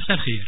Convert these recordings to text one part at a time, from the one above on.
مساء الخير.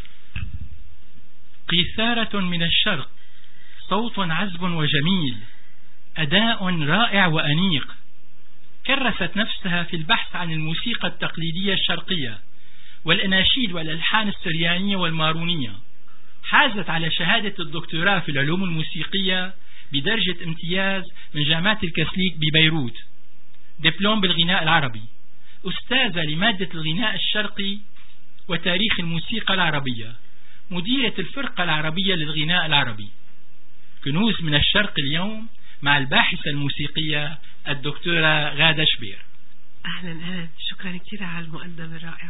قيثارة من الشرق، صوت عذب وجميل، أداء رائع وأنيق، كرست نفسها في البحث عن الموسيقى التقليدية الشرقية والأناشيد والألحان السريانية والمارونية. حازت على شهادة الدكتوراه في العلوم الموسيقية بدرجة امتياز من جامعة الكاثوليك ببيروت، دبلوم بالغناء العربي، أستاذة لمادة الغناء الشرقي وتاريخ الموسيقى العربية، مديرة الفرقة العربية للغناء العربي. كنوز من الشرق اليوم مع الباحثة الموسيقية الدكتورة غادة شبير. أهلا، شكرا كثير على المقدمة الرائعة.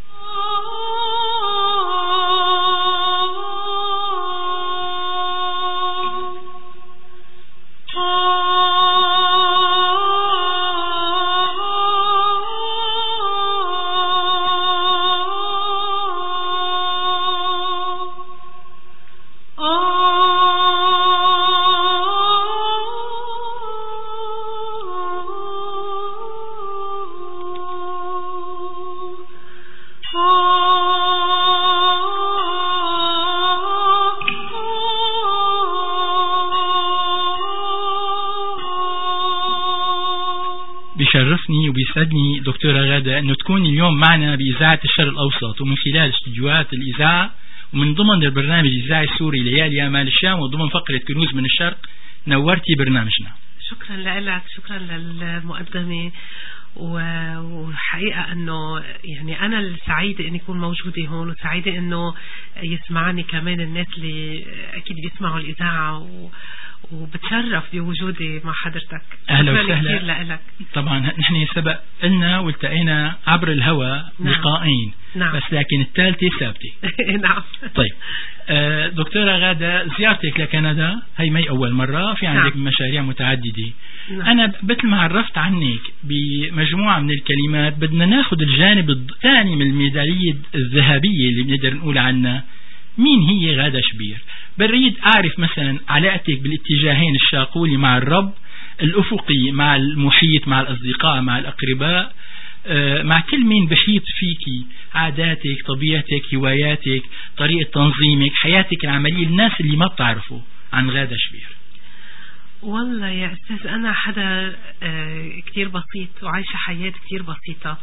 بيشرفني وبيسعدني دكتورة غادة أنه تكون اليوم معنا بإذاعة الشرق الأوسط ومن خلال استديوهات الإذاعة ومن ضمن البرنامج الإذاعي السوري ليالي آمال الشام وضمن فقرة كنوز من الشرق. نورتي برنامجنا. شكرا لك، شكرا للمقدمة. وحقيقة أنه يعني أنا سعيدة أن أكون موجودة هون، وسعيدة أنه يسمعني كمان الناس اللي أكيد بيسمعوا الإذاعة، وبتشرف بوجودي مع حضرتك. أهلا وسهلا. طبعا نحن سبق لنا والتقينا عبر الهواء. نعم. لقاءين. نعم. بس لكن الثالثة ثابتة. نعم. طيب دكتورة غادة، زيارتك لكندا هي مي أول مرة، في عندك نعم. مشاريع متعددة. نعم. أنا مثل ما عرفت عنك بمجموعة من الكلمات بدنا ناخد الجانب الثاني من الميدالية الذهبية اللي بنقدر نقول عنها. مين هي غادة شبير؟ بريد أعرف مثلا علاقتك بالاتجاهين الشاقولي مع الرب، الأفقي مع المحيط، مع الأصدقاء، مع الأقرباء، مع كل مين بحيط فيكي، عاداتك، طبيعتك، هواياتك، طريقة تنظيمك، حياتك العملية، الناس اللي ما بتعرفوا عن غادة شبير. والله يا أستاذ أنا حدا كتير بسيط وعايشة حياة كتير بسيطة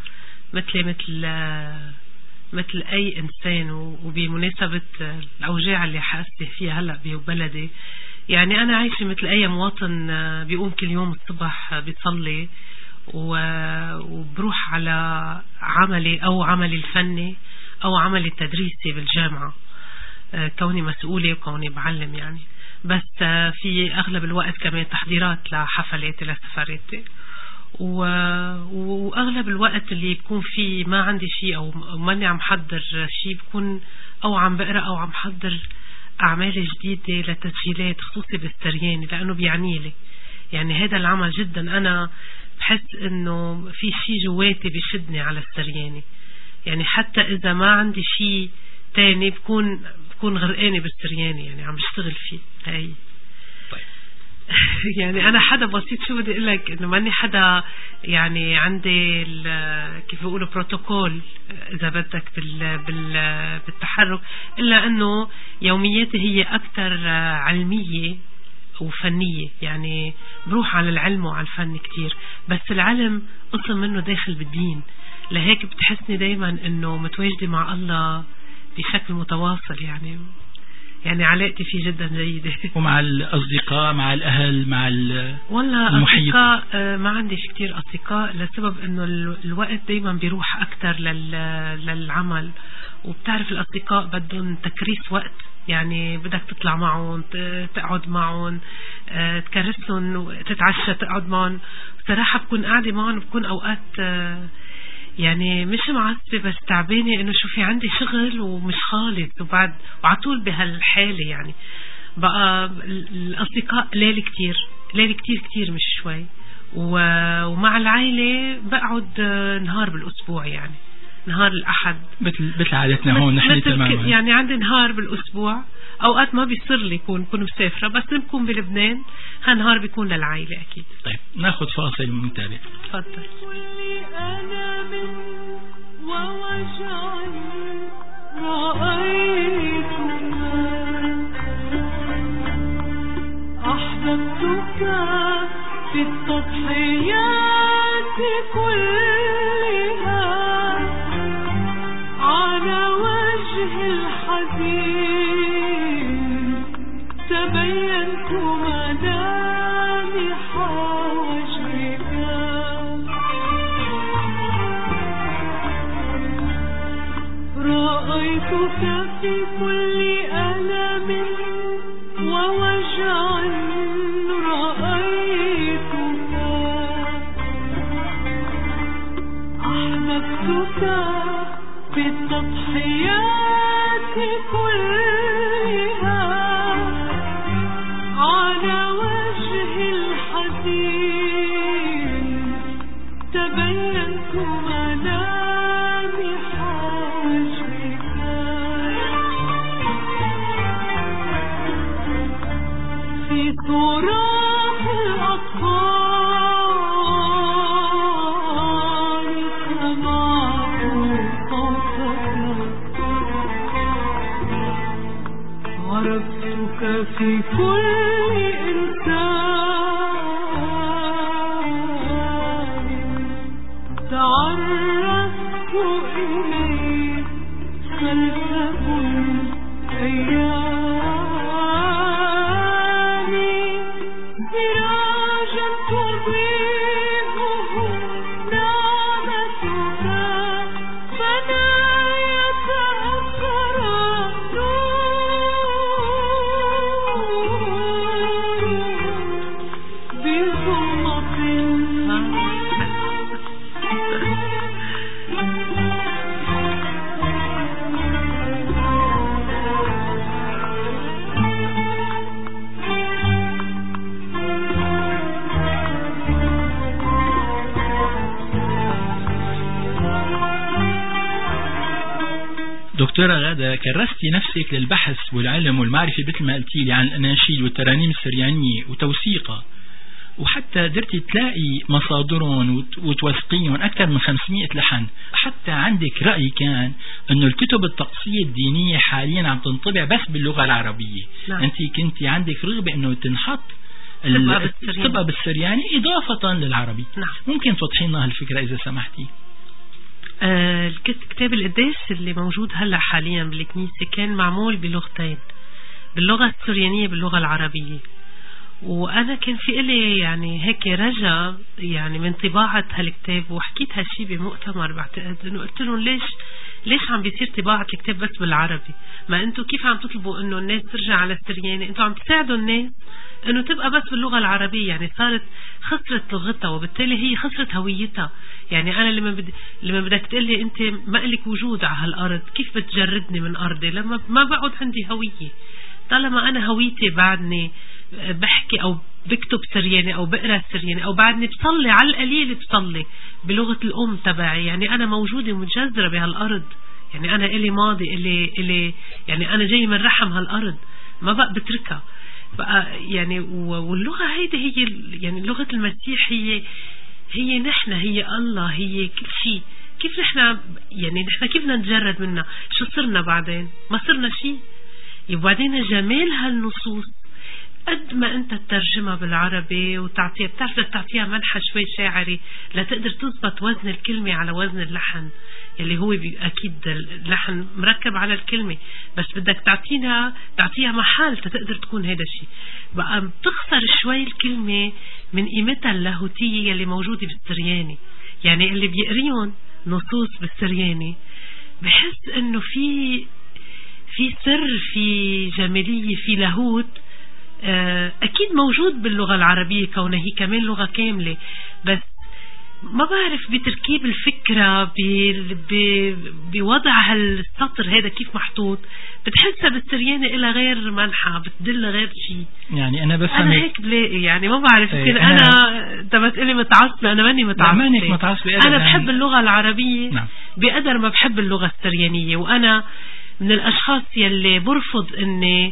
مثل أي إنسان. وبمناسبة الأوجاع اللي حاسة فيها هلأ ببلدي، يعني أنا عايشة مثل أي مواطن بيقوم كل يوم الصبح بيصلي وبروح على عملي أو عملي الفني أو عملي التدريسي بالجامعة، كوني مسؤولة وكوني بعلم يعني. بس في أغلب الوقت كمان تحضيرات لحفلاتي لسفراتي، وأغلب الوقت اللي بكون فيه ما عندي شيء أو ماني عم حضر شيء، بكون أو عم بقرأ أو عم حضر أعمال جديدة لتسجيلات خصوصي بالسرياني، لأنه بيعني لي يعني هذا العمل جدا. أنا بحس إنه في شيء جواتي بيشدني على السرياني، يعني حتى إذا ما عندي شيء تاني بكون غرقانة بالسرياني، يعني عم بشتغل فيه. هاي يعني أنا حدا بسيط. شو بدي أقول لك، إنه ماني حدا يعني عندي كيف بيقولوا بروتوكول إذا بدك بالتحرك، إلا إنه يومياتي هي أكثر علمية وفنية، يعني بروح على العلم وعلى الفن كتير. بس العلم قسم منه داخل بالدين، لهيك بتحسني دايما إنه متواجدة مع الله بشكل متواصل، يعني علاقتي فيه جدا جيدة. ومع الأصدقاء، مع الأهل، مع والله المحيط. أصدقاء ما عنديش كتير أصدقاء، لسبب أنه الوقت دايما بيروح أكتر للعمل، وبتعرف الأصدقاء بدهم تكريس وقت، يعني بدك تطلع معهم، تقعد معهم، تكرسهم، تتعشى، تقعد معهم. بصراحة بكون قاعدة معهم، بكون أوقات يعني مش معصبة بس تعبانة إنه شو في عندي شغل ومش خالص، وعطول بهالحالة. يعني بقى الأصدقاء ليلي كتير مش شوي، ومع العائلة بقعد نهار بالأسبوع، يعني نهار الأحد مثل عادتنا هون نحن تماما. يعني عندي نهار بالأسبوع، أوقات ما بيصير لي كون مسافرة، بس بكون بلبنان هالنهار بيكون للعائلة أكيد. طيب ناخد فاصل ونتابع. تفضل. أحببتك في التضحيات كلها على وجه الحزين تبينت ملامح وجهك رأيتك في كل ألم ووجع رأيتك أحببتك في التضحيات كلها على وجه الحزين تبينت ملامح وجهك في صراخ الأطفال سمعت صوتك عرفتك في كل إنسان تعرفت إليه فلتكن أيامي سراجا تضيئه نعمتك فلا يتأخر دكتورة غادة، كرستي نفسك للبحث والعلم والمعرفة مثل ما قلتي لي عن الأناشيد والترانيم السريانية وتوثيقها، وحتى قدرتي تلاقي مصادرهم وتوثقيهم أكثر من 500 لحن. حتى عندك رأي كان أنه الكتب الطقسية الدينية حاليا عم تنطبع بس باللغة العربية. نعم. أنت كنتي عندك رغبة أنه تنحط تبقى بالسرياني إضافة للعربي. نعم. ممكن توضحي لنا هالفكرة إذا سمحتي؟ كتاب القداس اللي موجود هلا حاليا بالكنيسة كان معمول بلغتين، باللغة السريانية باللغة العربية، وأنا كان في إلي يعني هيك رجا يعني من طباعة هالكتاب، وحكيت هالشي بمؤتمر بعتقد إنه قلت لهم ليش عم بيصير طباعة الكتاب بس بالعربي؟ ما أنتوا كيف عم تطلبوا إنه الناس ترجع على السرياني؟ أنتوا عم تساعدوا الناس إنه تبقى بس باللغة العربية، يعني صارت خسرت لغتها وبالتالي هي خسرت هويتها. يعني أنا لما بدك تقلي أنت ما لك وجود على هالأرض، كيف بتجردني من أرضي لما ما بقعد عندي هوية؟ طالما أنا هويتي بعدني بحكي أو بكتب سرياني أو بقرأ سرياني أو بعدني بصلي على القليل بصلي بلغة الأم تبعي، يعني أنا موجودة متجذرة بهالأرض، يعني أنا إلي ماضي إلي يعني أنا جاي من رحم هالأرض ما بقى بتركها بقى يعني. واللغة هيدي هي يعني لغة المسيح، هي نحن، هي الله، هي كل شيء. كيف نحن يعني كيف نتجرد منها؟ شو صرنا بعدين؟ ما صرنا شيء. وبعدين جمال هالنصوص قد ما انت تترجمها بالعربي وتعطيها، بتعرف تعطيها منحى شوي شاعري لتقدر تضبط وزن الكلمة على وزن اللحن، اللي هو أكيد اللحن مركب على الكلمة، بس بدك تعطيها محل تقدر تكون هذا الشيء. بقى بتخسر شوي الكلمة من قيمتها اللاهوتية اللي موجودة بالسرياني. يعني اللي بيقريون نصوص بالسرياني بحس انه في سر، في جمالية، في لاهوت أكيد موجود باللغة العربية كونها هي كمان لغة كاملة، بس ما بعرف بتركيب الفكرة بوضع هالسطر هذا كيف محطوط، بتحسها بالسريانة إلى غير منحى، بتدل غير شيء. يعني أنا بس أنا هيك بلاقي، يعني ما بعرف يمكن أنا تبى تقولي متعصبة، أنا ماني متعصبة. أنا بحب اللغة العربية. نعم. بقدر ما بحب اللغة السريانية، وأنا من الأشخاص يلي برفض إني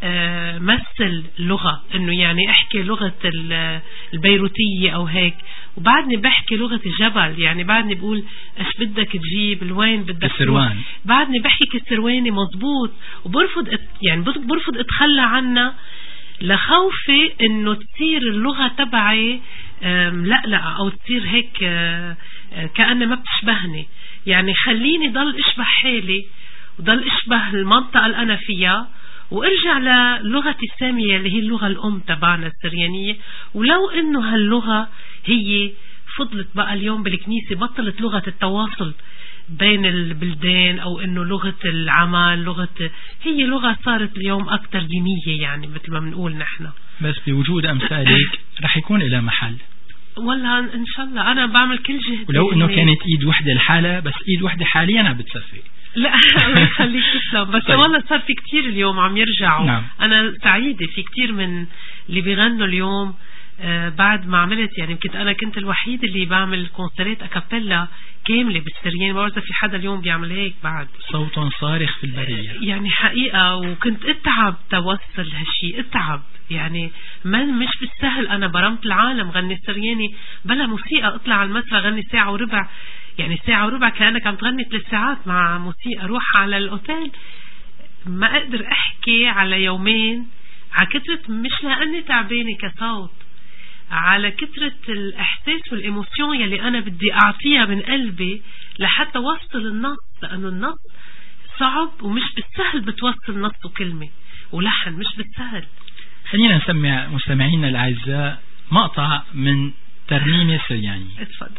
مثل لغة، إنه يعني أحكي لغة البيروتية أو هيك، وبعدني بحكي لغة الجبل، يعني بعدني بقول ايش بدك تجيب، الوين بدك تروح، بعدني بحكي كسرواني مزبوط، وبرفض يعني برفض اتخلى عنها لخوفي انه تصير اللغة تبعي ملقلقة او تصير هيك كأنها ما بتشبهني. يعني خليني ضل اشبه حالي وضل اشبه المنطقة اللي انا فيها، وارجع للغتي السامية اللي هي اللغة الام تبعنا السريانية. ولو انه هاللغة هي فضلت بقى اليوم بالكنيسة، بطلت لغة التواصل بين البلدان او انه لغة العمل، هي لغة صارت اليوم اكثر دينية، يعني مثل ما بنقول نحن. بس بوجود امثالك رح يكون إلى محل والله ان شاء الله. انا بعمل كل جهدي، ولو انه كانت ايد وحدة الحالة، بس ايد وحدة حاليا عم بتصفي. لا الله يخليك تسلم. بس طيب. والله صار في كتير اليوم عم يرجعوا. نعم. انا سعيدة في كتير من اللي بيغنوا اليوم بعد ما عملت، يعني كنت الوحيد اللي بعمل كونسرات اكابيلا كاملة بالسريان. ما بعرف في حدا اليوم بيعمل هيك بعد. صوت صارخ في البرية يعني حقيقة. وكنت اتعب توصل هالشي، اتعب يعني مش بالسهل. انا برمت العالم غني السرياني بلا موسيقى، اطلع على المسرح غني ساعة وربع، يعني ساعة وربع كأنك عم تغني 3 ساعات مع موسيقى. اروح على الاوتيل ما اقدر احكي على يومين، على كثرة، مش لاني تعبانة كصوت، على كثرة الاحساس والايموشن يلي انا بدي اعطيها من قلبي لحتى وصل النص، لانه النص صعب ومش بالسهل بتوصل نص وكلمة ولحن، مش بالسهل. خلينا نسمع مستمعينا الأعزاء مقطع من ترنيمة سرياني. اتفضل.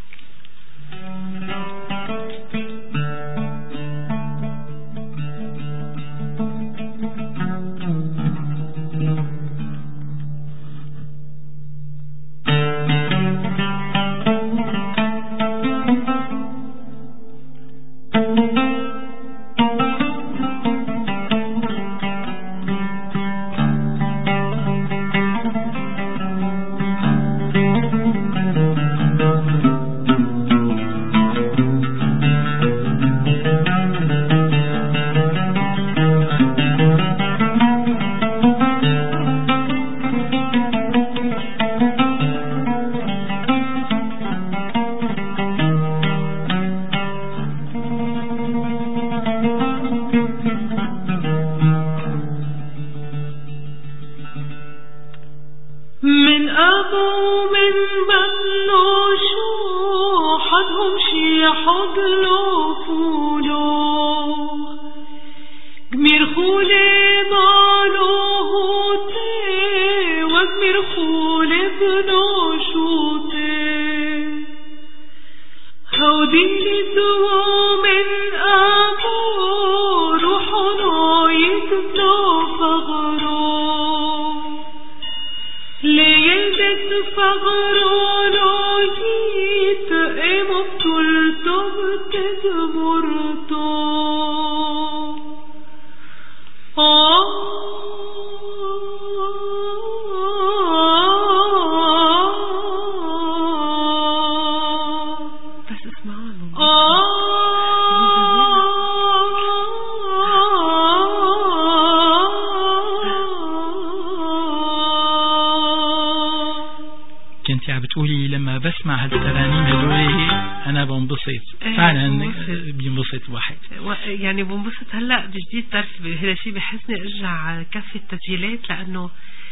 كنت عم بتقولي لما بسمع هالترانيم هدول انا بنبسط فعلا، بينبسط واحد يعني بنبسط. هلا بجديد تعرف هذا الشيء بحسني ارجع كفي التسجيلات، لانه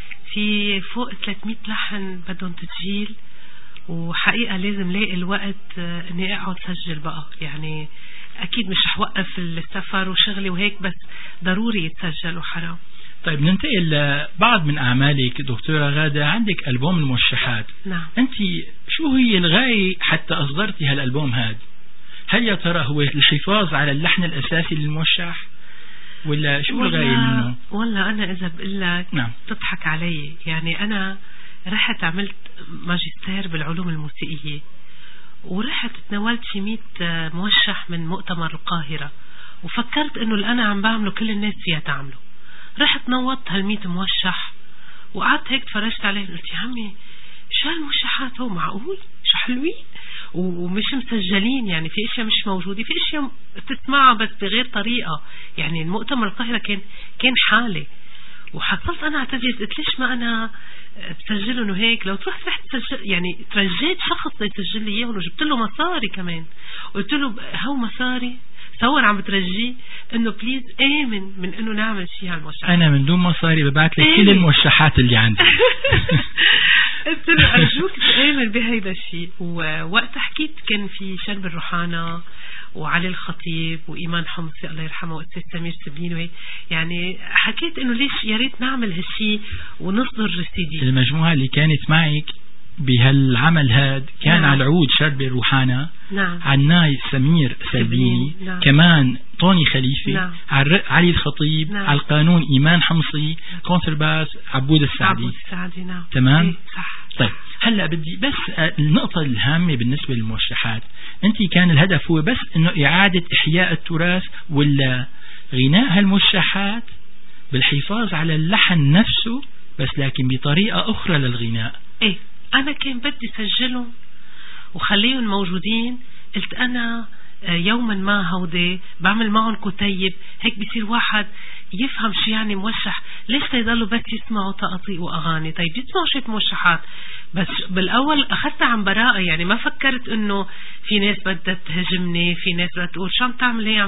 في فوق 300 لحن بدهم تسجيل، وحقيقة لازم لاقي الوقت اني اقعد سجل بقى. يعني اكيد مش رح وقف السفر وشغلي وهيك، بس ضروري يتسجل وحرام. طيب ننتقل لبعض من أعمالك دكتورة غادة. عندك ألبوم الموشحات. نعم. أنت شو هي الغاية حتى أصدرتي هالألبوم هذا؟ هل يا ترى هو الحفاظ على اللحن الأساسي للموشح، ولا شو الغاية منه؟ والله أنا إذا بقول لك نعم. تضحك علي. يعني أنا رحت عملت ماجستير بالعلوم الموسيقية، ورحت تناولت شي 100 موشح من مؤتمر القاهرة، وفكرت إنه اللي أنا عم بعمله كل الناس فيها تعمله. رحت نوضت هال100 موشح وقعدت هيك تفرجت عليه، قلت يا عمي شو هالموشحات، هو معقول شو حلوين ومش مسجلين، يعني في اشياء مش موجودة، في اشياء تسمعها بس بغير طريقة. يعني المؤتمر القاهرة كان حالي، وحصلت انا اعتذرت، قلت ليش ما انا تسجلهم وهيك. لو تروح تسجل يعني ترجيت شخص يسجل لي اياهم وجبت له مصاري كمان، قلت له هو مصاري تصور عم بترجيه انه بليز امن من انه نعمل شيء على الموشحات. انا من دون مصاري ببعت لك كل الموشحات اللي عندي. قلت له ارجوك تامن بهيدا الشيء. ووقت حكيت كان في شرب الروحانة وعلي الخطيب وإيمان حمصي الله يرحمه وأستاذ سمير سبلين، يعني حكيت إنه ليش يا ريت نعمل هالشيء ونصدر السي دي. المجموعة اللي كانت معك بهالعمل هاد كان على العود شرب الروحانة، عناي سمير سلبيني، كمان طوني خليفة، علي الخطيب، على القانون إيمان حمصي، كونترباس عبود السعدي. تمام. صح. طيب هلأ بدي بس النقطة الهامة بالنسبة للموشحات، أنت كان الهدف هو بس إنه إعادة إحياء التراث ولا غناء هالموشحات بالحفاظ على اللحن نفسه بس لكن بطريقة أخرى للغناء؟ إيه أنا كان بدي سجلهم وخليهم موجودين. قلت أنا يوما ما هودي بعمل معهم كتيب هيك بيصير واحد يفهم شو يعني موشح. ليش يضلوا بس يسمعوا تقاطيع وأغاني؟ طيب يسمعوا شوية موشحات. بس بالأول أخذتها عن براءة، يعني ما فكرت إنه في ناس بدها تهجمني، في ناس بدها تقول شو عم تعمل هي،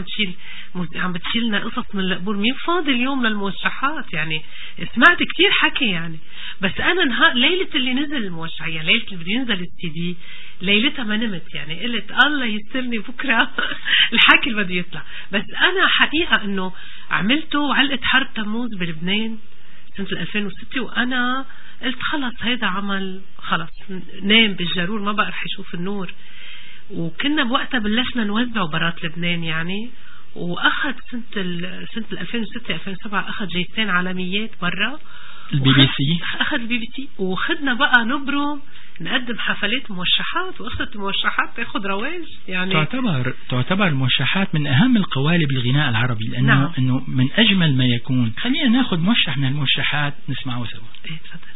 عم بتشيلنا قصص من القبور. مين فاضي اليوم للموشحات؟ يعني سمعت كتير حكي يعني. بس أنا ليلة اللي نزل الموشح، يعني ليلة اللي بده ينزل السي دي ليلتها ما نمت، يعني قلت الله يسترني بكرة الحكي اللي بده يطلع. بس أنا حقيقة إنه عملته وعلقت حرب تموز بلبنان سنة 2006، وأنا قلت خلص هيدا عمل خلص نام بالجرور ما بقى رح يشوف النور. وكنا بوقتها بلشنا نوزعه برات لبنان يعني. وأخذ سنة 2006-2007 أخذ جايزتين عالميات برا البي بي سي، أخذ البي بي سي. وخدنا بقى نبرم نقدم حفلات موشحات، وقصة الموشحات تاخد رواج يعني. تعتبر الموشحات من أهم القوالب الغناء العربي، لأنه إنه من أجمل ما يكون. خلينا ناخد موشح من الموشحات نسمعه سوا. إيه تفضل.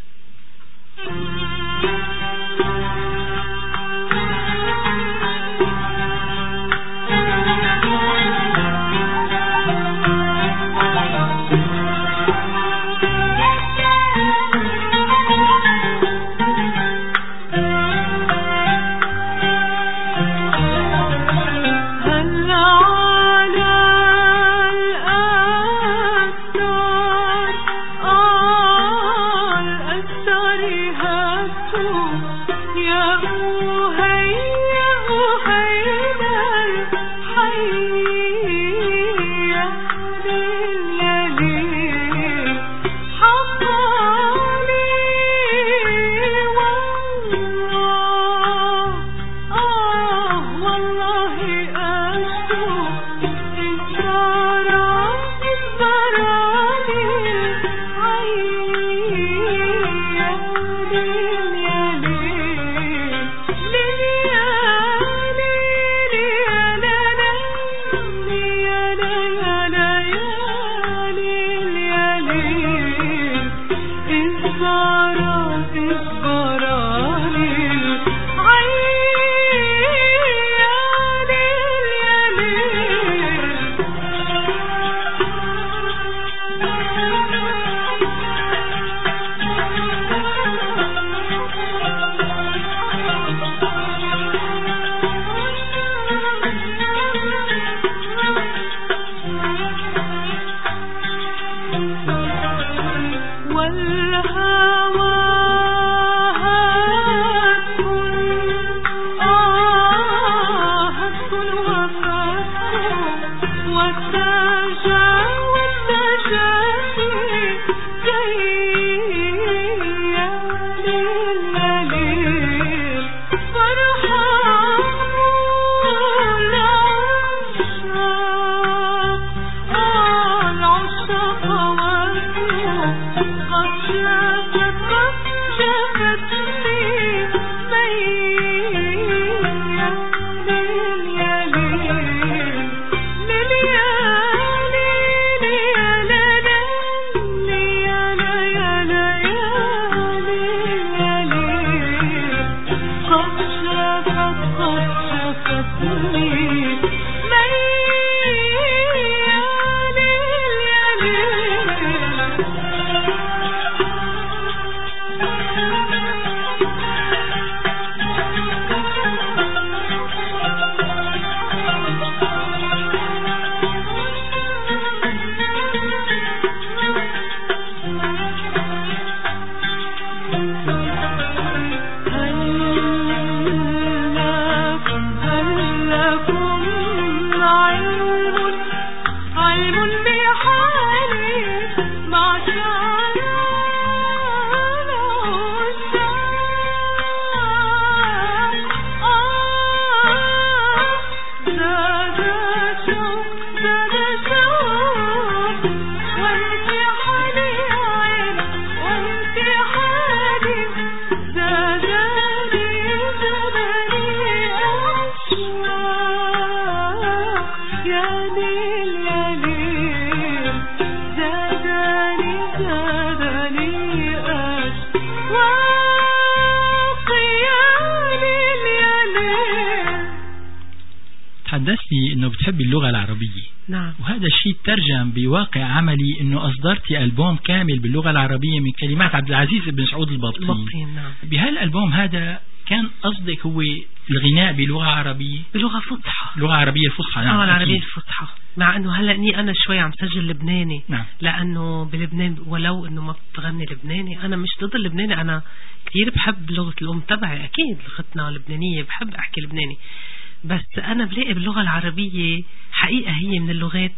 تحدثتي أنه بتحبي اللغة العربية. نعم. وهذا الشيء ترجم بواقع عملي أنه أصدرتي ألبوم كامل باللغة العربية من كلمات عبد العزيز بن سعود البابطين. نعم. بهالألبوم هذا كان قصدك هو الغناء بلغة عربية، بلغة فصحى، لغة عربية فصحى. نعم. العربية الفصحى، مع أنه هلأ أنا شوي عم سجل لبناني. نعم. لأنه بلبنان ولو أنه ما بتغني لبناني، أنا مش ضد اللبناني، أنا كثير بحب لغة الأم تبعي، أكيد لغتنا لبنانية، بحب أحكي لبناني، بس أنا بلاقي باللغة العربية حقيقة هي من اللغات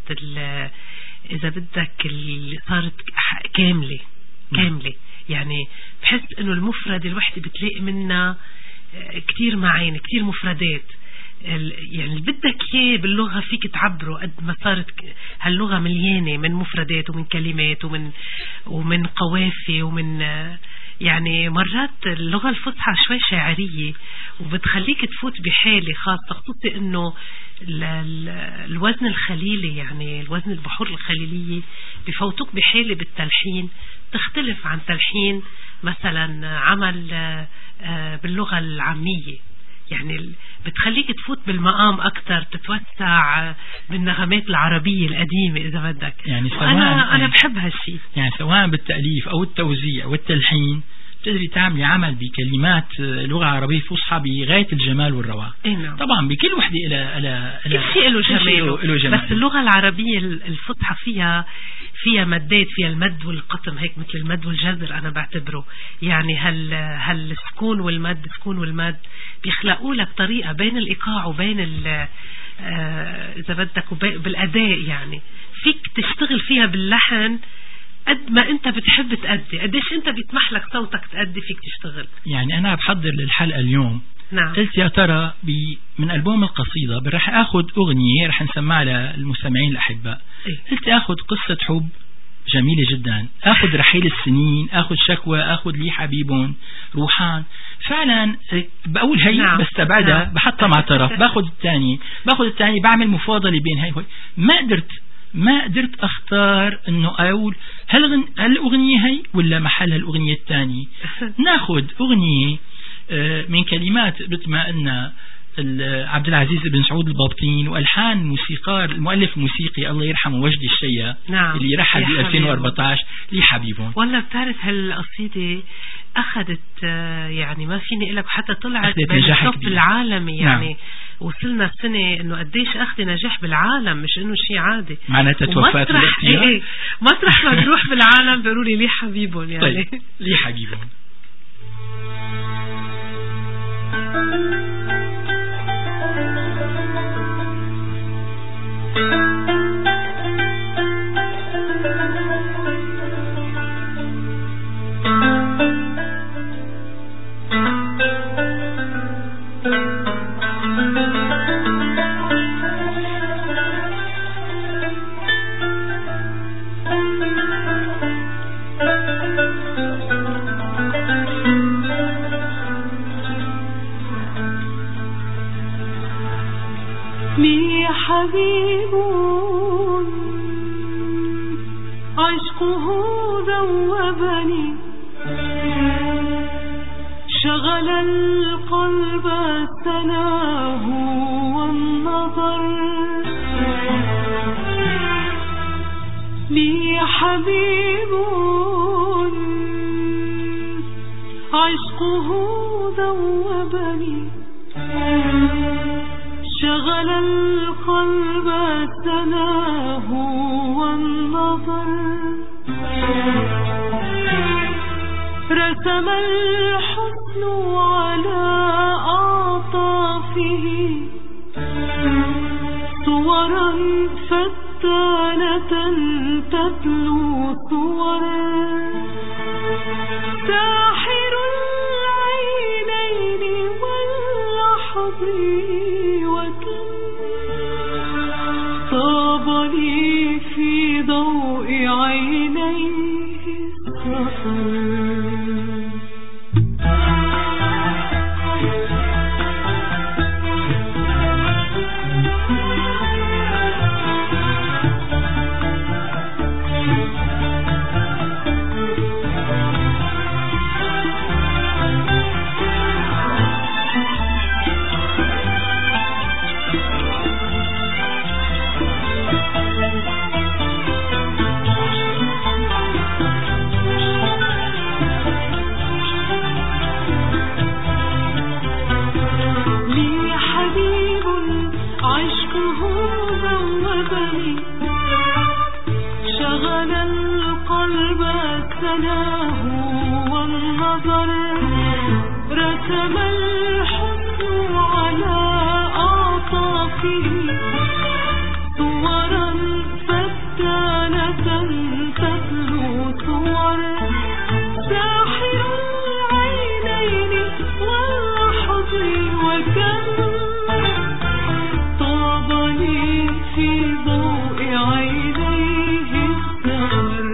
إذا بدك اللي صارت كاملة. يعني بحس أنه المفردة الوحدة بتلاقي منها كتير معاني، كتير مفردات، يعني اللي بدك اياه باللغة فيك تعبره، قد ما صارت هاللغة مليانة من مفردات ومن كلمات ومن قوافي ومن يعني مرات اللغة الفصحى شوي شاعرية وبتخليك تفوت بحالة خاصة، خصوصي انه الوزن الخليلي، يعني الوزن البحور الخليلية بفوتوك بحالة بالتلحين تختلف عن تلحين مثلا عمل باللغة العامية، يعني بتخليك تفوت بالمقام أكتر، تتوسع بالنغمات العربية القديمة إذا بدك. يعني أنا بحب هالشيء، يعني سواء بالتأليف أو التوزيع والتلحين تقدري تعملي عمل بكلمات لغة عربية فصحى بغاية الجمال والروعة. نعم. طبعا بكل وحدة كل شيء له جمال. بس اللغة العربية الفصحى فيها مدات، فيها المد والقطم، هيك مثل المد والجزر أنا بعتبره، يعني هالسكون والمد، سكون والمد بيخلقوا لك طريقة بين الإيقاع وبين إذا بدك بالأداء، يعني فيك تشتغل فيها باللحن قد ما انت بتحب تأدي، قديش انت بيتمح لك صوتك تأدي فيك تشتغل. يعني انا بحضر للحلقة اليوم. نعم. قلت يا ترى من ألبوم القصيدة رح اخذ اغنية رح نسمعها للمستمعين الاحباء. قلت اخذ قصة حب جميلة جدا، اخذ رحيل السنين، اخذ شكوى، اخذ لي حبيب، روحان. فعلا بقول هي. نعم. بس تبعدها. نعم. بحطها مع طرف، باخذ الثاني، بعمل مفاضلة بين هاي. ما قدرت اختار انه اقول هل الاغنية هي ولا محلها الاغنية الثانية. ناخذ اغنية من كلمات مثل ما قلنا عبد العزيز بن سعود البابطين، والحان موسيقار المؤلف الموسيقي الله يرحمه وجدي الشيا. نعم. اللي رحل ب 2014 لي حبيبون. والله بتعرف هالقصيدة أخذت يعني ما فيني أقول لك، حتى طلعت بالصف العالمي، يعني نعم. وصلنا السنة انه قديش اخذ نجاح بالعالم، مش انه شيء عادي. معناتها توفات الاختيار. مطرح ما بروح بالعالم بيقولوا لي حبيبهم، يعني طيب لي حبيبهم. حبيب عشقه ذوبني، شغل القلب سناه والنظر، لي حبيب عشقه ذوبني، شغل القلب سناه والنظر، رسم الحسن على أعطافه صورا فتانة تتلو صورا، ساحر العينين واللحظ، طاب لي في ضوء عينيه السفر. معناه والنظر رسم الحسن على أعطافه صورا فتانة تتلو صور ساحر العينين واللحظ وكم طاب لي في ضوء عينيه السهر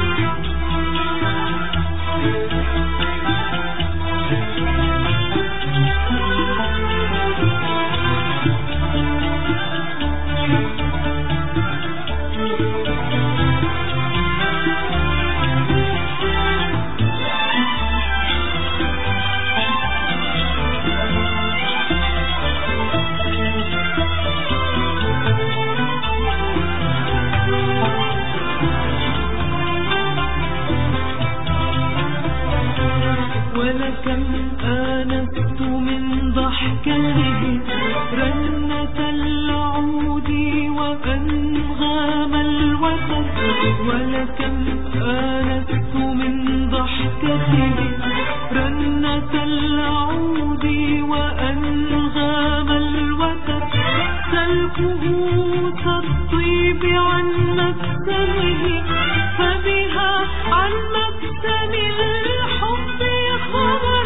ولكم آنست من ضحكته رنة العود وأنغام الوتر ولكم آنست من ضحكته رنة العود وأنغام الوتر سلكه كالطيب عن مكتمه فبها عن مكتم الحب خبر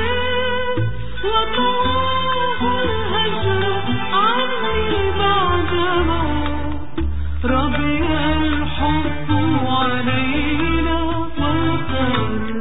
وطواه الهجر عني بعدما ربي الحب علينا والقدر.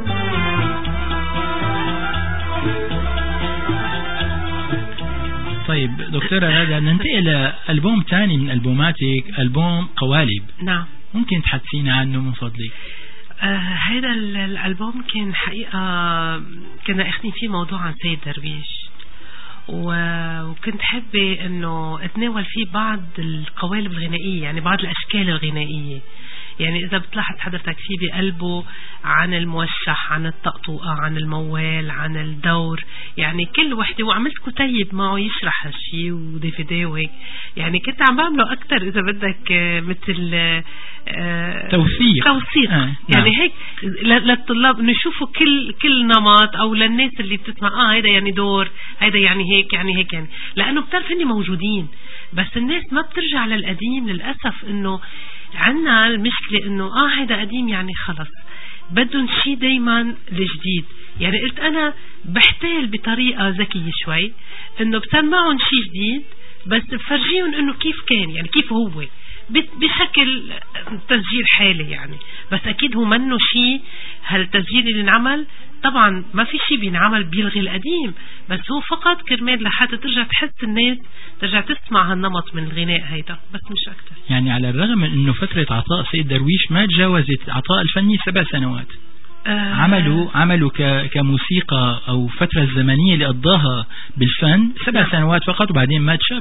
طيب دكتورة غادة، ننتقل لألبوم تاني من ألبوماتك، ألبوم قوالب. نعم، ممكن تحدثينا عنه من فضلك؟ هذا الألبوم كان حقيقة كنا اخذين فيه موضوع عن سيد درويش وكنت حابة انه اتناول فيه بعض القوالب الغنائية، يعني بعض الاشكال الغنائية. يعني اذا بتلاحظ حضرتك فيه بقلبه عن الموشح، عن الطقطوقة، عن الموال، عن الدور، يعني كل وحدة. وعملت كتيب معه يشرح هالشي وديفيدي وهيك، يعني كنت عم بعمله اكتر اذا بدك مثل توثيق يعني هيك للطلاب انه يشوفوا كل نمط، او للناس اللي بتسمع هيدا يعني دور، هيدا يعني هيك يعني هيك، يعني لانه بتعرف اني موجودين بس الناس ما بترجع للقديم. للاسف انه عنا المشكلة انه هيدا قديم يعني خلص، بدهم شيء دايما الجديد. يعني قلت انا بحتال بطريقة ذكية شوي انه بسمعهم شيء جديد بس بفرجيهم انه كيف كان، يعني كيف هو بشكل تسجيل حالي يعني. بس اكيد هو منه شيء، هالتسجيل اللي انعمل طبعا ما في شيء بينعمل بيلغي القديم، بس هو فقط كرمال لحتى ترجع تحس الناس ترجع تسمع هالنمط من الغناء هيدا، بس مش اكتر. يعني على الرغم من انه فترة عطاء سيد درويش ما تجاوزت عطاء الفني 7 سنوات، عملوا كموسيقى او فترة الزمنية اللي قضاها بالفن 7 سنوات فقط، وبعدين مات شاب،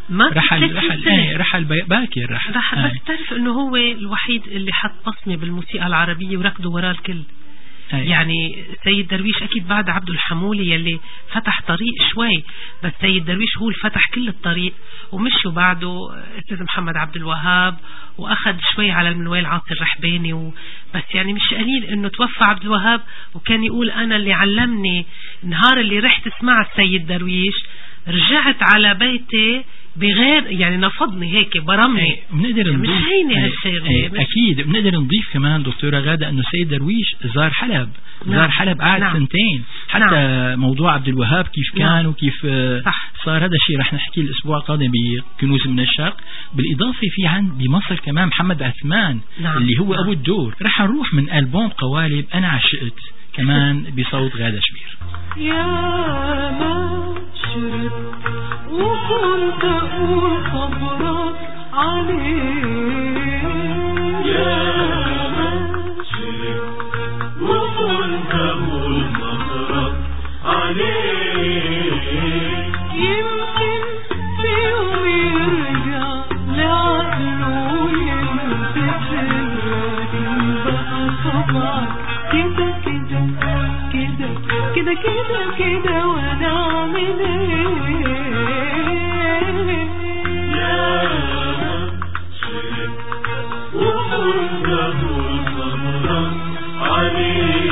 رحل باكر بس تعرف انه هو الوحيد اللي حط بصمة بالموسيقى العربية وركضوا وراه الكل. يعني سيد درويش أكيد بعد عبد الحمولي يلي فتح طريق شوي، بس سيد درويش هو اللي فتح كل الطريق، ومشوا بعده أستاذ محمد عبد الوهاب وأخذ شوي على المنوال عاطي الرحباني بس يعني مش قليل إنه توفى عبد الوهاب وكان يقول أنا اللي علمني نهار اللي رحت اسمع السيد درويش رجعت على بيتي بغير يعني نفضني هيك برمني. بنقدر مش هيني هالشيء. اكيد بنقدر نضيف كمان دكتورة غادة انه سيد درويش زار حلب. زار حلب قعد 2 سنين حتى موضوع عبد الوهاب كيف كان وكيف صار. هذا الشيء رح نحكي الاسبوع القادم بكنوز من الشرق. بالاضافه في عند بمصر كمان محمد عثمان اللي هو ابو الدور. رح نروح من ألبوم قوالب انا عشقت كمان بصوت غادة شبير. يا ما شربت وكنت أقول صبرك عليه، يا ما شربت وكنت أقول صبرك عليه، يمكن في يوم يرجع لعقله وينتشر بقى صبرك كده كده كده كده كده كده وانا اعمل ايه. يا شربت وكنت اقول صبرك عليه،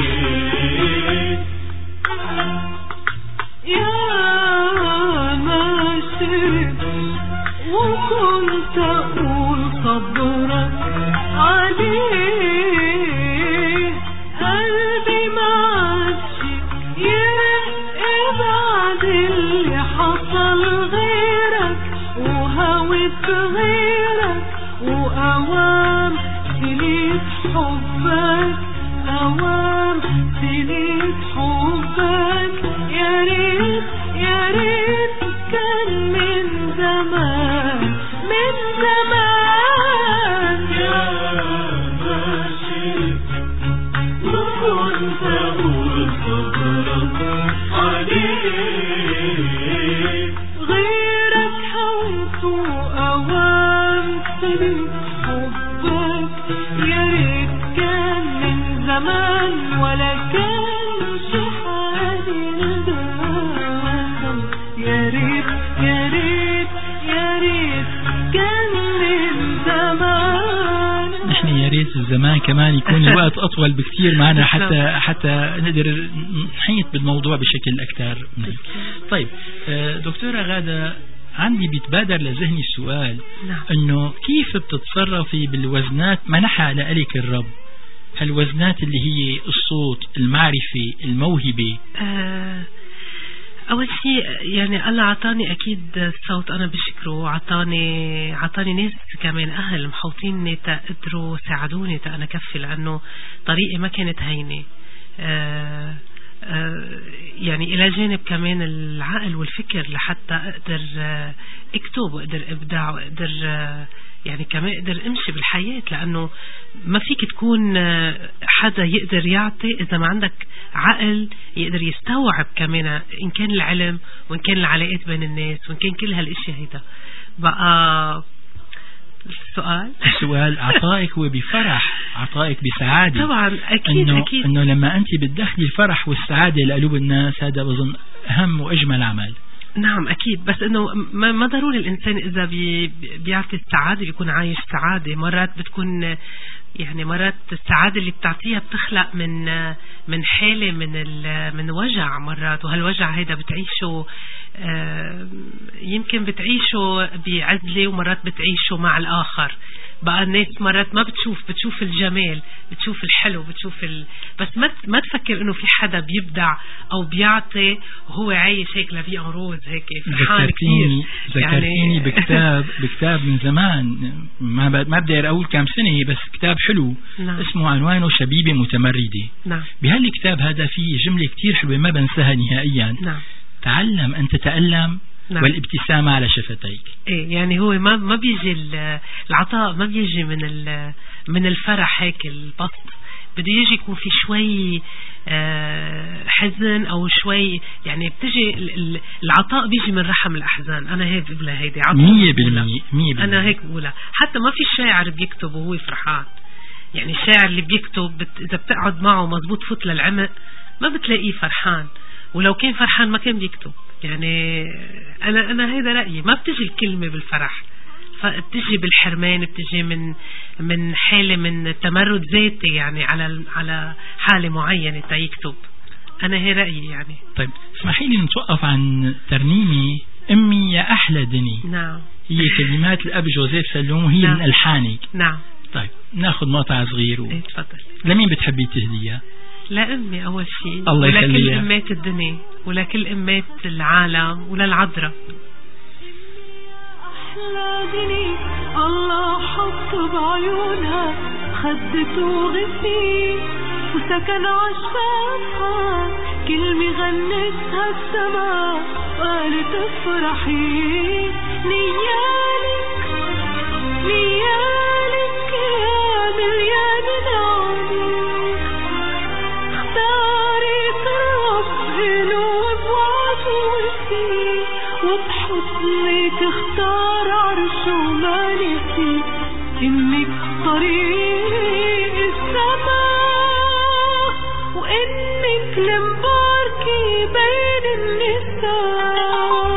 أوام سنين حبك أوام سنين حبك يا ريت يا ريت كان من زمان من زمان يا ماشي وكنت أقول صبرك عليك غيرك هويت أوام سنين حبك يا ريت كان من زمان ولا كان شي حالي ندم يا ريت يا ريت يا ريت كان من زمان. نحن يا ريت الزمان كمان يكون الوقت أطول بكثير معنا حتى نقدر نحيط بالموضوع بشكل أكثر. طيب دكتورة غادة، عندي بيتبادر لذهني السؤال انه كيف بتتصرفي بالوزنات منحها لك الرب؟ هالوزنات اللي هي الصوت، المعرفة، الموهبة. اول شيء يعني الله عطاني اكيد الصوت، انا بشكره، عطاني ناس كمان اهل محوطيني تقدروا ساعدوني انا كفي، لانه طريقي ما كانت هينه. يعني إلى جانب كمان العقل والفكر لحتى أقدر أكتب وأقدر أبدع وأقدر يعني كمان أقدر أمشي بالحياة، لأنه ما فيك تكون حدا يقدر يعطي إذا ما عندك عقل يقدر يستوعب كمان، إن كان العلم وإن كان العلاقات بين الناس وإن كان كل هالأشياء هيدا. بقى السؤال عطائك هو بفرح، عطائك بسعادة طبعا. أكيد أكيد إنه لما أنت بتدخلي الفرح والسعادة لقلوب الناس، هذا بظن أهم وأجمل عمل. نعم أكيد، بس إنه ما ضروري الإنسان إذا بيعطي السعادة بيكون عايش سعادة. مرات بتكون يعني مرات السعادة اللي بتعطيها بتخلق من حالة من وجع مرات، وهالوجع هيدا بتعيشه يمكن بتعيشه بعزلة، ومرات بتعيشه مع الآخر. بقى الناس مرات ما بتشوف الجمال، بتشوف الحلو، بس ما تفكر انه في حدا بيبدع او بيعطي وهو عايش هيك لفي روز هيك فرحان كثير. ذكرتيني بكتاب من زمان، ما بدي اقول كم سنة، بس كتاب حلو. نعم. اسمه عنوانه شبيبة متمردة. نعم. بهالكتاب هذا فيه جملة كثير حلوة ما بنساها نهائيا. نعم. تعلم أن تتألم. نعم. والابتسامة على شفتيك. إيه يعني هو ما بيجي العطاء، ما بيجي من الفرح هيك البسط، بده يجي يكون في شوي حزن او شوي، يعني بتجي العطاء بيجي من رحم الأحزان. انا هيك بقولها، هيدي 100%. انا هيك بقولها. حتى ما في شاعر بيكتب وهو فرحان، يعني الشاعر اللي بيكتب اذا بتقعد معه مزبوط فوت للعمق ما بتلاقيه فرحان، ولو كان فرحان ما كان بيكتب. يعني انا هيدا رأيي، ما بتجي الكلمة بالفرح، فبتجي بالحرمان، بتجي من حالة من تمرد ذاتي، يعني على حالة معينة تيكتب. انا هي رأيي يعني. طيب اسمحي لي نتوقف عن ترنيمي امي يا احلى دني. نعم. هي كلمات الاب جوزيف سلوم، وهي نعم. من الحانك. نعم. طيب ناخذ مقطع صغير تفضل. لمين بتحبي تهديها؟ لأمي أول شيء، ولكل أمات الدنيا، ولكل أمات العالم، وللعذراء. أحلى دني الله حط بعيونها، خدت وغسيل وسكن عشفافها، كلمة غنتها السماء قالت افرحي، نيالك نيالك يا مليان نعمة، اختارت الرب قلوب وعطوتي، وبحضنك اختار عرش وما نسي، انك طريق السماء، وانك المباركة بين النساء.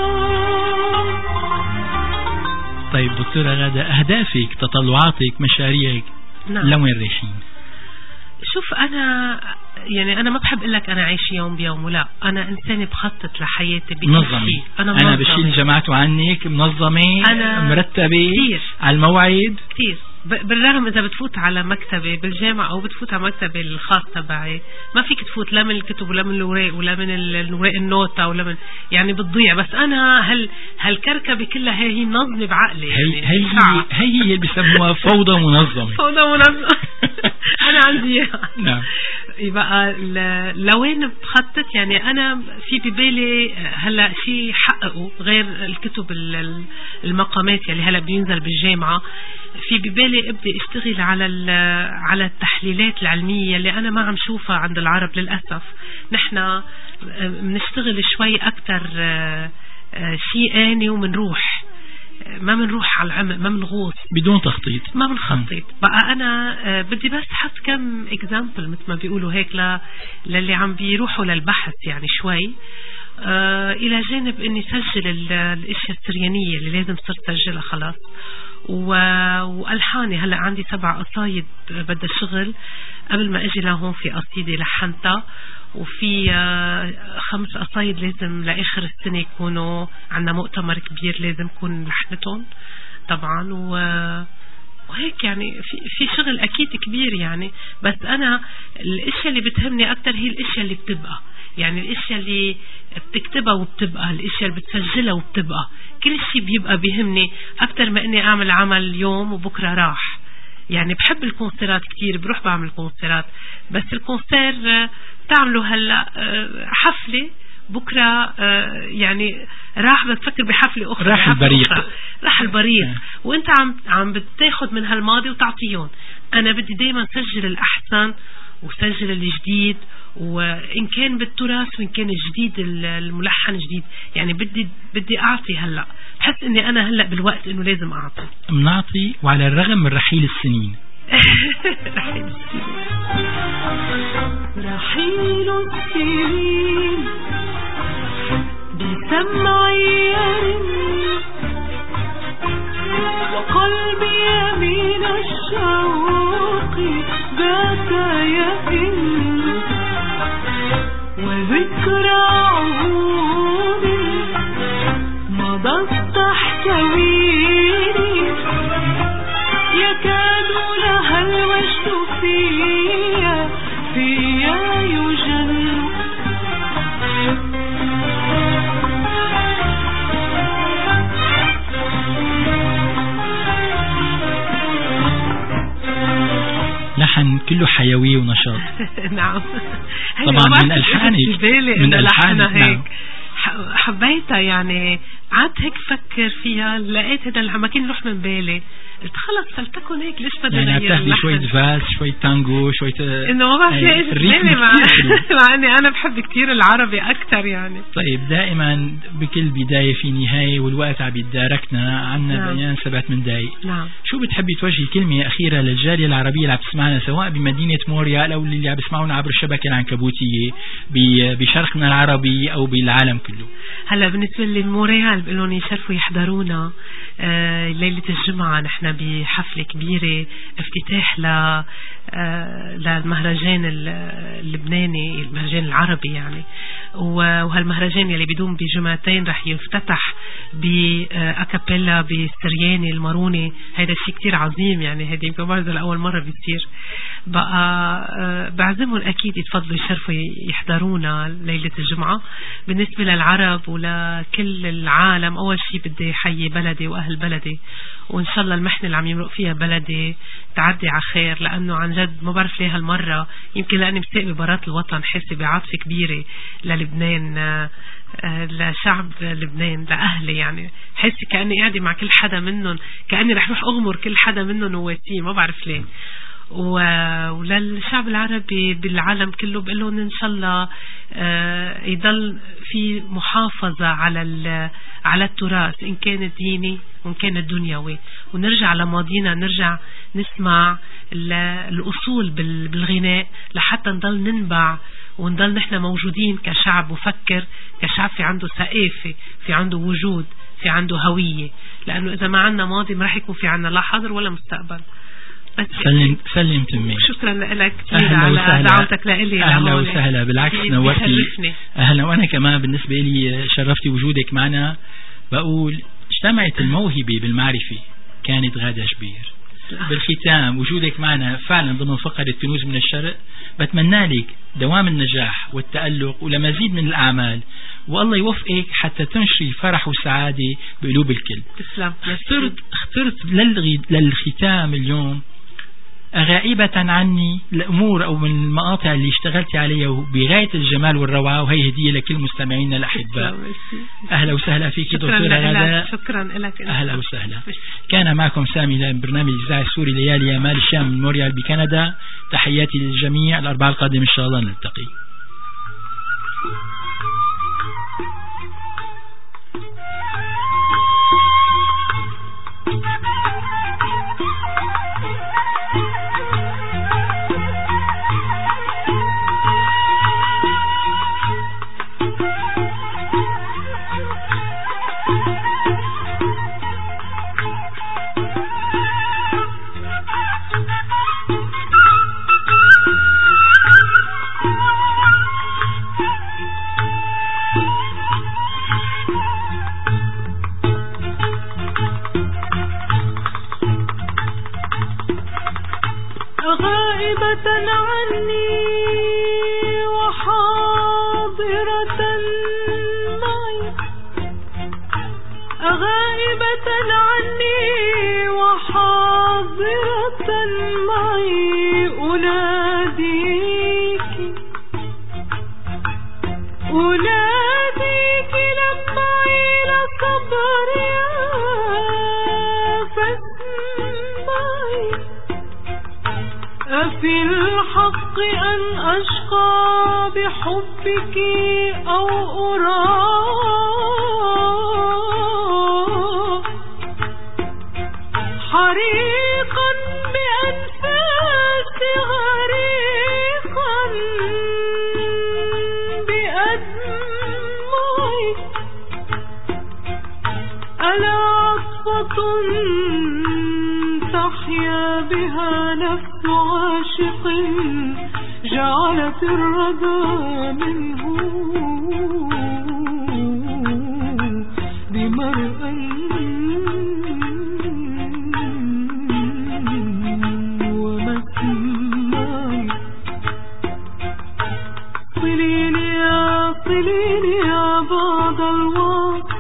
طيب دكتورة غادة، أهدافك، تطلعاتك، مشاريعك نعم. لوين رايحين؟ شوف أنا يعني أنا ما بحب أقول لك أنا عايش يوم بيوم، ولا أنا إنسانة بخطط لحياتي منظمة. أنا بشيل جماعته عنك، منظمة، مرتبة كتير. على الموعد كتير. بالرغم إذا بتفوت على مكتبة بالجامعة أو بتفوت على مكتبة الخاص تبعي ما فيك تفوت لا من الكتب ولا من الوراق ولا من الوراق النوتة ولا من يعني بتضيع. بس أنا هالكركبة كلها هي منظمة بعقلي يعني هي اللي بيسموها فوضى منظمة. فوضى منظمة. أنا عندي نعم. يبقى لوين بخطط يعني أنا في ببالي هلا شيء حققه غير الكتب المقامات اللي هلا بينزل بالجامعة. في ببالي ابدي اشتغل على التحليلات العلمية اللي انا ما عم شوفها عند العرب للأسف. نحن بنشتغل شوي اكتر شيء آني ومنروح ما منروح على العمق ما منغوص بدون تخطيط ما بنخطط. بقى انا بدي بس حط كم اكزامبل مثل ما بيقولوا هيك للي عم بيروحوا للبحث يعني شوي الى جانب اني سجل الاشياء السريانية اللي لازم صرت سجلها خلاص. والحاني هلا عندي 7 قصايد بدها شغل قبل ما اجي لهون. في قصيدة لحنتها وفي 5 قصايد لازم لاخر السنة يكونوا عندنا مؤتمر كبير لازم يكون لحنتهم طبعا. وهيك يعني في شغل اكيد كبير يعني. بس انا الاشياء اللي بتهمني اكتر هي الاشياء اللي بتبقى يعني الاشياء اللي بتكتبها وبتبقى الاشياء اللي بتسجلها وبتبقى كل شيء بيبقى بيهمني اكتر ما اني اعمل عمل اليوم وبكره راح. يعني بحب الكونسيرات كتير بروح بعمل كونسيرات بس الكونسير تعملوا هلا حفلة بكرة يعني راح بتفكر بحفلة أخرى راح البريق وانت عم بتاخد من هالماضي وتعطيهم. انا بدي دايما سجل الأحسن وسجل الجديد وإن كان بالتراث وإن كان الجديد الملحن جديد يعني بدي أعطي. هلأ بحس إني أنا هلأ بالوقت إنه لازم أعطي منعطي وعلى الرغم من رحيل السنين. رحيل السنين بسمع يرني وقلبي من الشوق ذات يئن وذكرى عهود مضت تحتويني يكاد لها المجد فيا يجن. لحن كله حيوية ونشاط. نعم طبعا من ألحاني هيك حبيتها يعني. قعدت هيك فكر فيها لقيت هذا ما كان يروح من بالي قلت خلص فلتكن هيك ليش بدنا يعني بتاخدي شوية فاس شوية تانجو شوية انه ما بعرف ليش بالي مع اني انا بحب كتير العربي اكتر يعني. طيب دائما بكل بداية في نهاية والوقت عم يتداركنا عنا نعم. بيان 7 دقايق. نعم. شو بتحبي توجهي كلمة أخيرة للجالية العربية اللي عم تسمعنا سواء بمدينة موريال أو اللي عم يسمعونا عبر الشبكة العنكبوتية بشرقنا العربي أو بالعالم كله؟ هلا بالنسبة لموريال بقول لهم يشرفوا يحضرونا ليلة الجمعة. نحن بحفلة كبيرة افتتاح للمهرجان اللبناني المهرجان العربي يعني. وهالمهرجان يلي بيدوم بجمعتين رح يفتتح بأكابيلا بالسرياني الماروني. هيدا الشيء كتير عظيم يعني. هيدا يمكن برضه لأول مرة بيصير. بقى بعزمهم أكيد يتفضلوا يشرفوا يحضرونا ليلة الجمعة. بالنسبة للعرب ولكل العالم أول شيء بدي حيي بلدي وأهل بلدي وإن شاء الله المحنة اللي عم يمرق فيها بلدي تعدي على خير. لأنه عن جد ما بعرف ليه هالمرة يمكن لأني مساقبة برات الوطن حاسة بعاطفة كبيرة للبنان لشعب لبنان لأهلي يعني. حاسة كأني قاعدة مع كل حدا منهم كأني رح روح أغمر كل حدا منهم وواتيه ما بعرف ليه. وللشعب العربي بالعالم كله بقول لهم إن شاء الله يضل في محافظة على التراث إن كان ديني وإن كان دنيوي ونرجع لماضينا نرجع نسمع الأصول بالغناء لحتى نضل ننبع ونضل نحن موجودين كشعب وفكر كشعب في عنده ثقافة في عنده وجود في عنده هوية. لأنه إذا ما عنا ماضي ما رح يكون في عنا لا حاضر ولا مستقبل. سلم تمي. شكرا لك كثير على دعوتك لإلي. أهلا وسهلا بالعكس نورتي. أهلا وأنا كمان بالنسبة لي شرفتي وجودك معنا. بقول اجتمعت الموهبة بالمعرفة كانت غادة شبير بالختام وجودك معنا فعلا ضمن فقرة كنوز من الشرق، بتمنى لك دوام النجاح والتألق ولمزيد من الأعمال، والله يوفقك حتى تنشري فرح وسعادة بقلوب الكل. تسلم. اخترت للختام اليوم غائبة عني الأمور أو من المقاطع اللي اشتغلت عليها بغاية الجمال والروعة، وهي هدية لكل مستمعينا الأحباء. أهلا وسهلا فيك دكتورة غدا. شكرا لك. أهلا وسهلا. كان معكم سامي لبرنامج الإذاعة السوري ليالي أمال الشام من موريال بكندا. تحياتي للجميع. الأربعاء القادم إن شاء الله نلتقي. أفي الحق أن أشقى بحبك أو أرى حريقا بأنفاس غريقا بأدمعي ألا عطفة تحيا بها نفس عاشق جعلت الردى منه بمرأى ومسمعي صليني يا بعض الوقت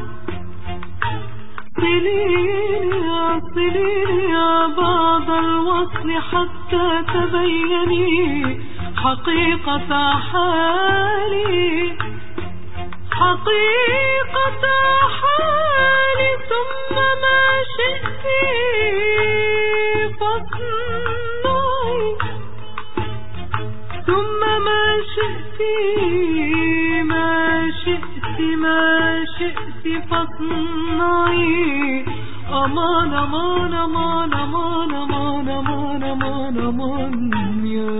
صليني يا بعض الوصل حتى تبيني حقيقة حالي ثم ما شئت فاصنعي ثم ما شئت فاصنعي أمان أمان أمان أمان أمان أمان أمان أمان يا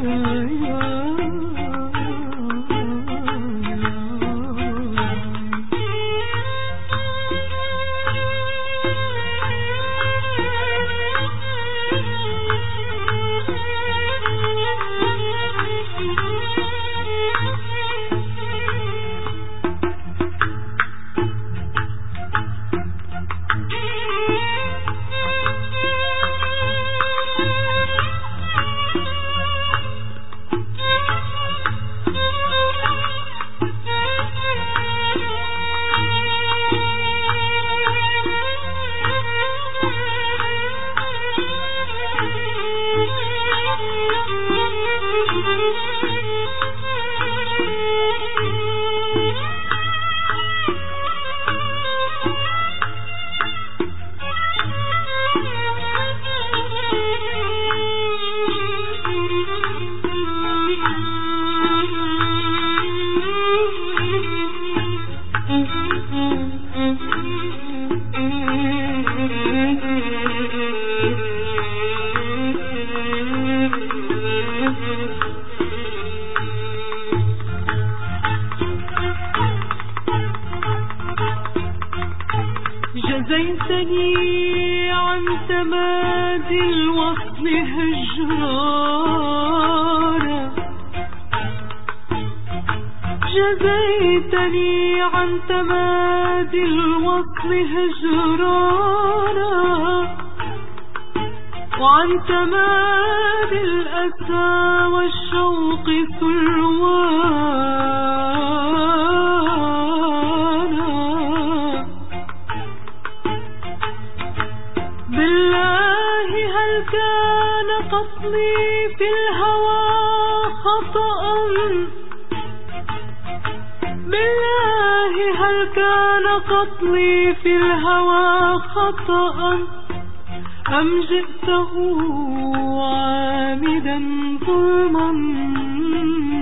جزيتني عن تمادي الوصل هجرانا جزيتني عن تمادي الوصل هجرانا وعن تمادي الأسى والشوق سلوانا. بالله هل كان قتلي في الهوى خطأ؟ بالله هل كان قتلي في الهوى خطأ؟ أم جئته عامدا ظلما